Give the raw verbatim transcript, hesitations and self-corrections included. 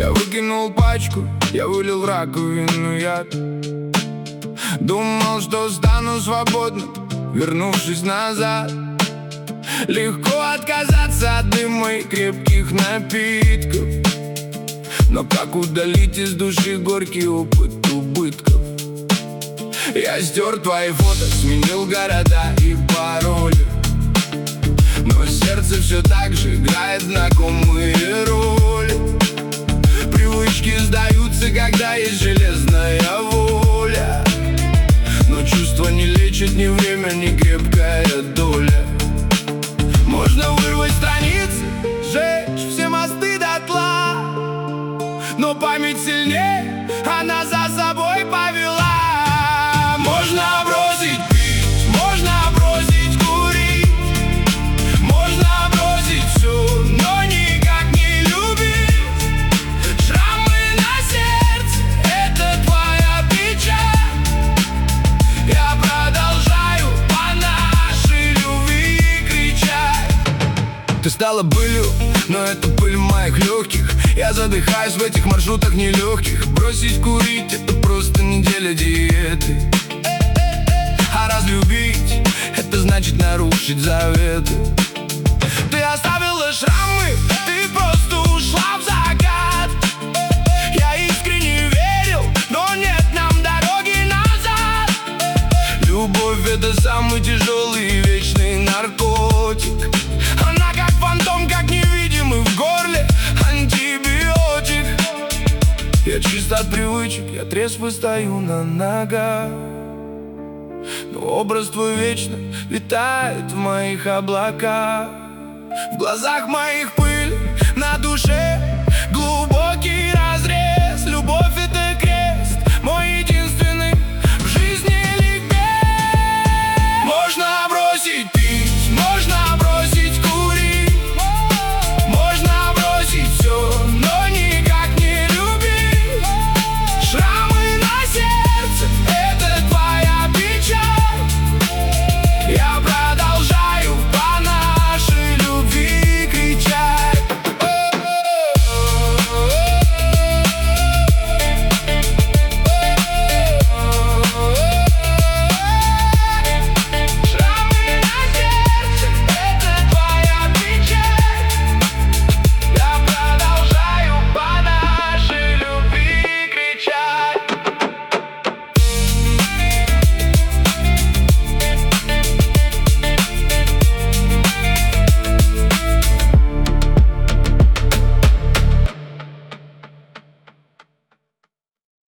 Я выкинул пачку, я вылил в раковину яд. Думал, что стану свободным, вернувшись назад. Легко отказаться от дыма и крепких напитков, но как удалить из души горький опыт убытков? Я стер твои фото, сменил города и пароли, но сердце все так же играет знакомые роли. Привычки сдаются, когда есть железная воля, но чувства не лечит ни время, ни крепкая доля. Можно вырвать страницы, сжечь все мосты дотла, но память сильнее, она за собой повела. Можно бросить пить, можно бросить курить, можно бросить все, но никак не любить. Шрамы на сердце — это твоя печаль. Я продолжаю по нашей любви кричать. Ты стала былью, но это пыль в моих легких. Я задыхаюсь в этих маршрутах нелегких. Бросить курить — это просто неделя диеты, а разлюбить — это значит нарушить заветы. Ты оставила шрамы, ты просто ушла в закат. Я искренне верил, но нет нам дороги назад. Любовь — это самый тяжелый и вечный наркотик. Она как фантом, как невидимый в горле антибиотик. Я чист от привычек, я трезво стою на ногах, но образ твой вечно витает в моих облаках. В глазах моих пыль